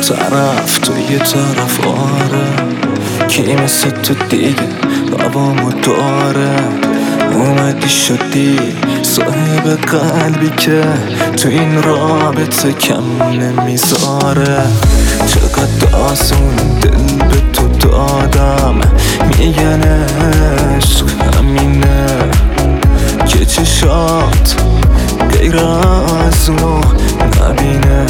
طرف تو یه طرف آره کی مثل تو دیگه بابامو داره اومدی شدی صاحب قلبی که تو این رابطه کم نمیذاره چقدر آسون دل به تو دادم میگن عشق همینه که چشات غیر از اونو نبینه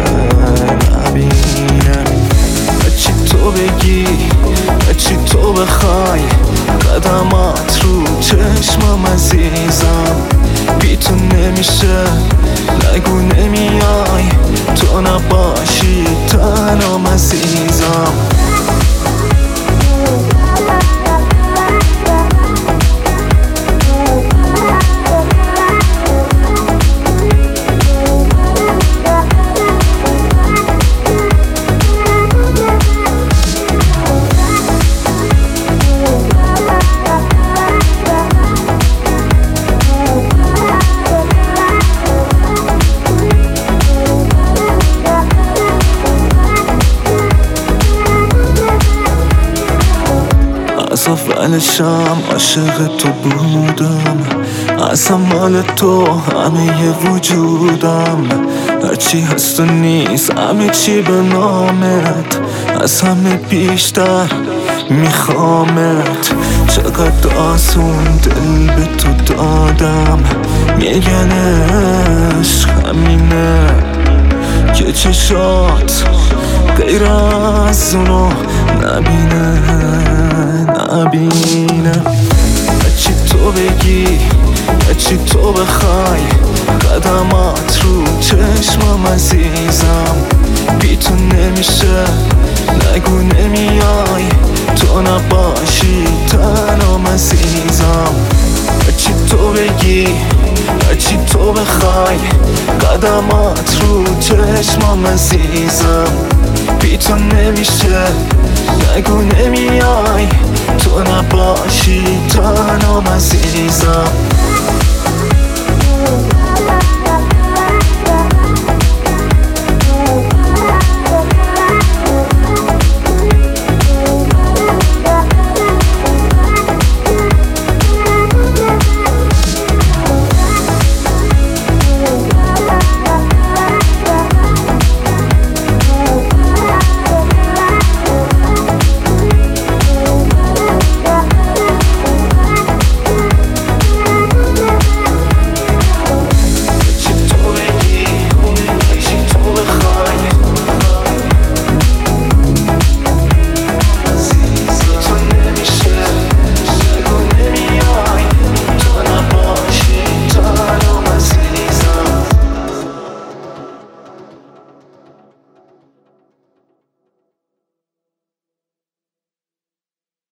هرچی تو بگی هرچی تو بخوای قدمات رو چشمم عزیزم بی تو نمیشه نگو نمیای تو نباشی تنم عزیزم از اولشم عاشق تو بودم اصلا مال تو همه وجودم هرچی هست و نیست همه چی به نامت از همه بیشتر میخوامت چقدر آسون دل به تو دادم میگن عشق همینه که چشات غیر از اونو نبینه هرچی تو بگی هرچی تو بخوای قدمات رو چشمم عزیزم بی تو نمیشه نگو نمیای تو نباشی تنم عزیزم هرچی تو بگی هرچی تو بخوای قدمات رو چشمم عزیزم بی تو نمیشه نگو نمیای